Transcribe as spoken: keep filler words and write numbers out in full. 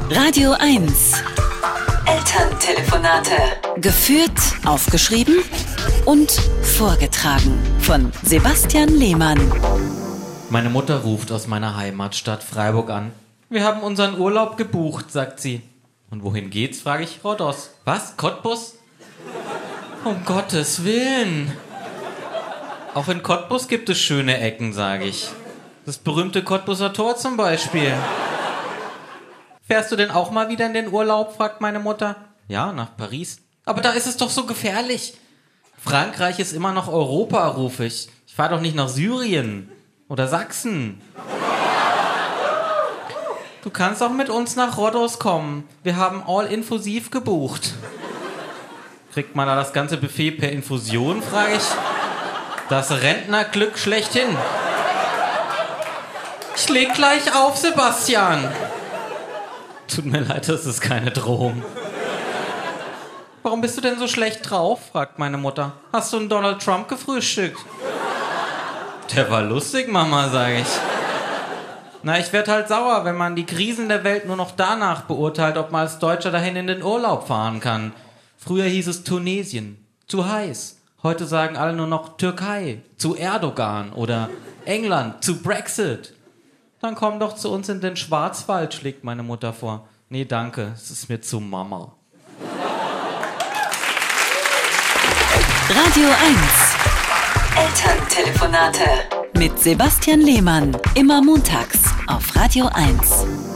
Radio eins. Elterntelefonate. Geführt, aufgeschrieben und vorgetragen von Sebastian Lehmann. Meine Mutter ruft aus meiner Heimatstadt Freiburg an. Wir haben unseren Urlaub gebucht, sagt sie. Und wohin geht's, frage ich. Rhodos. Was? Cottbus? Um Gottes Willen. Auch in Cottbus gibt es schöne Ecken, sage ich. Das berühmte Cottbuser Tor zum Beispiel. Fährst du denn auch mal wieder in den Urlaub, fragt meine Mutter. Ja, nach Paris. Aber da ist es doch so gefährlich. Frankreich ist immer noch Europa, rufe ich. Ich fahre doch nicht nach Syrien oder Sachsen. Du kannst auch mit uns nach Rhodos kommen. Wir haben all-inklusiv gebucht. Kriegt man da das ganze Buffet per Infusion, frage ich. Das Rentnerglück schlechthin. Ich leg gleich auf, Sebastian. Tut mir leid, das ist keine Drohung. Warum bist du denn so schlecht drauf, fragt meine Mutter. Hast du einen Donald Trump gefrühstückt? Der war lustig, Mama, sage ich. Na, ich werd halt sauer, wenn man die Krisen der Welt nur noch danach beurteilt, ob man als Deutscher dahin in den Urlaub fahren kann. Früher hieß es Tunesien, zu heiß. Heute sagen alle nur noch Türkei, zu Erdogan oder England, zu Brexit. Dann komm doch zu uns in den Schwarzwald, schlägt meine Mutter vor. Nee, danke, es ist mir zu Mama. Radio eins. Elterntelefonate. Mit Sebastian Lehmann. Immer montags auf Radio eins.